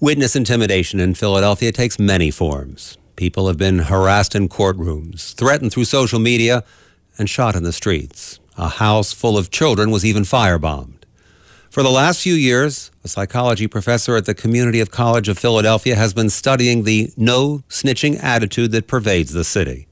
Witness intimidation in Philadelphia takes many forms. People have been harassed in courtrooms, threatened through social media, and shot in the streets. A house full of children was even firebombed. For the last few years, a psychology professor at the Community College of Philadelphia has been studying the no snitching attitude that pervades the city.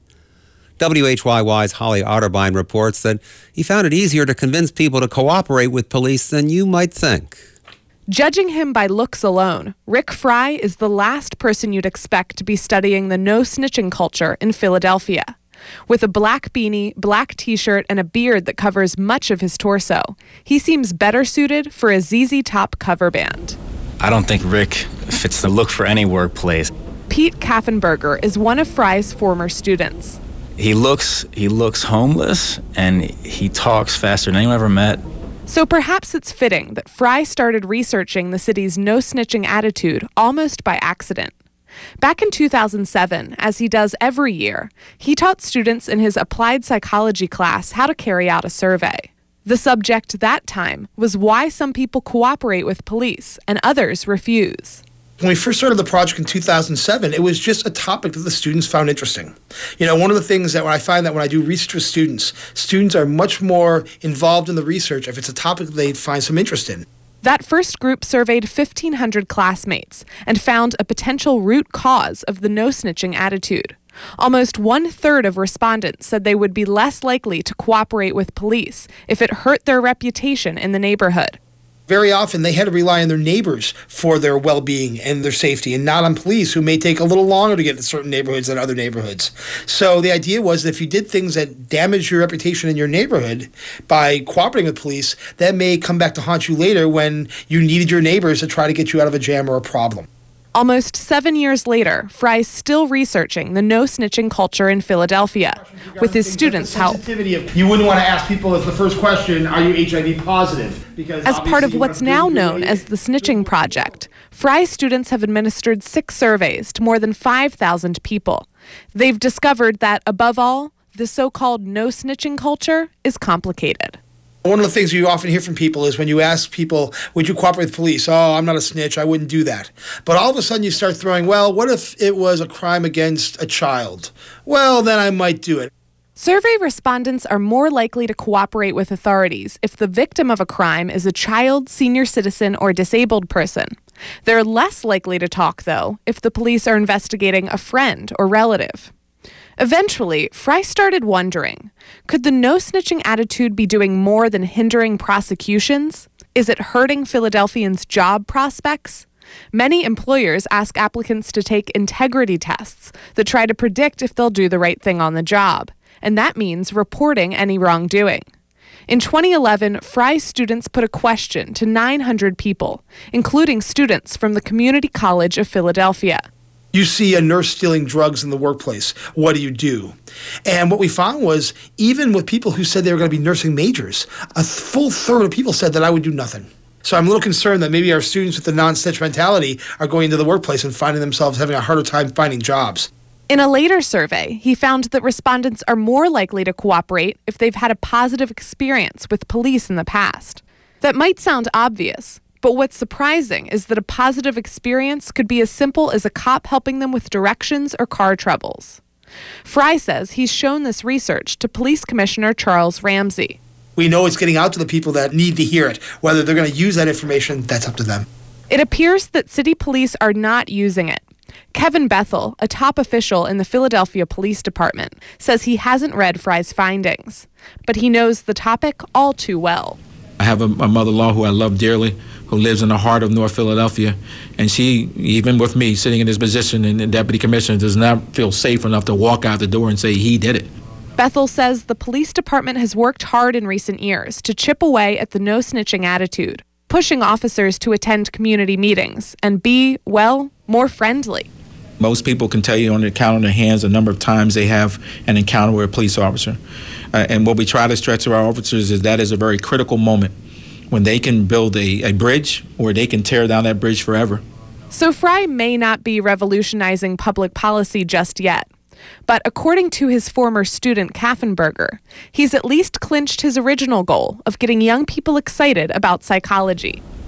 WHYY's Holly Otterbein reports that he found it easier to convince people to cooperate with police than you might think. Judging him by looks alone, Rick Fry is the last person you'd expect to be studying the no snitching culture in Philadelphia. With a black beanie, black t-shirt, and a beard that covers much of his torso, he seems better suited for a ZZ Top cover band. I don't think Rick fits the look for any workplace. Pete Kaffenberger is one of Fry's former students. He looks homeless, and he talks faster than anyone ever met. So perhaps it's fitting that Fry started researching the city's no-snitching attitude almost by accident. Back in 2007, as he does every year, he taught students in his applied psychology class how to carry out a survey. The subject that time was why some people cooperate with police and others refuse. When we first started the project in 2007, it was just a topic that the students found interesting. One of the things that I find that when I do research with students are much more involved in the research if it's a topic they find some interest in. That first group surveyed 1,500 classmates and found a potential root cause of the no-snitching attitude. Almost 1/3 of respondents said they would be less likely to cooperate with police if it hurt their reputation in the neighborhood. Very often, they had to rely on their neighbors for their well-being and their safety, and not on police, who may take a little longer to get to certain neighborhoods than other neighborhoods. So the idea was that if you did things that damage your reputation in your neighborhood by cooperating with police, that may come back to haunt you later when you needed your neighbors to try to get you out of a jam or a problem. Almost 7 years later, Fry's still researching the no-snitching culture in Philadelphia, with his students' help. You wouldn't want to ask people as the first question, are you HIV positive? As part of what's now known as the Snitching Project, Fry's students have administered 6 surveys to more than 5,000 people. They've discovered that, above all, the so-called no-snitching culture is complicated. One of the things you often hear from people is when you ask people, would you cooperate with police? Oh, I'm not a snitch, I wouldn't do that. But all of a sudden you start throwing, well, what if it was a crime against a child? Well, then I might do it. Survey respondents are more likely to cooperate with authorities if the victim of a crime is a child, senior citizen, or disabled person. They're less likely to talk, though, if the police are investigating a friend or relative. Eventually, Fry started wondering, could the no-snitching attitude be doing more than hindering prosecutions? Is it hurting Philadelphians' job prospects? Many employers ask applicants to take integrity tests that try to predict if they'll do the right thing on the job, and that means reporting any wrongdoing. In 2011, Fry's students put a question to 900 people, including students from the Community College of Philadelphia. You see a nurse stealing drugs in the workplace. What do you do? And what we found was, even with people who said they were going to be nursing majors, a full third of people said that I would do nothing. So I'm a little concerned that maybe our students with the non-snitch mentality are going into the workplace and finding themselves having a harder time finding jobs. In a later survey, he found that respondents are more likely to cooperate if they've had a positive experience with police in the past. That might sound obvious, but what's surprising is that a positive experience could be as simple as a cop helping them with directions or car troubles. Fry says he's shown this research to Police Commissioner Charles Ramsey. We know it's getting out to the people that need to hear it. Whether they're going to use that information, that's up to them. It appears that city police are not using it. Kevin Bethel, a top official in the Philadelphia Police Department, says he hasn't read Fry's findings, but he knows the topic all too well. I have a mother-in-law who I love dearly, who lives in the heart of North Philadelphia, and she, even with me sitting in this position and the deputy commissioner, does not feel safe enough to walk out the door and say he did it. Bethel says the police department has worked hard in recent years to chip away at the no-snitching attitude, pushing officers to attend community meetings and be, well, more friendly. Most people can tell you on the count of their hands the number of times they have an encounter with a police officer. And what we try to stress to our officers is that is a very critical moment when they can build a bridge or they can tear down that bridge forever. So Fry may not be revolutionizing public policy just yet. But according to his former student Kaffenberger, he's at least clinched his original goal of getting young people excited about psychology.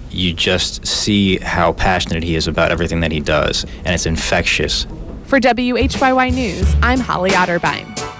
you just see how passionate he is about everything that he does, and it's infectious. For WHYY News, I'm Holly Otterbein.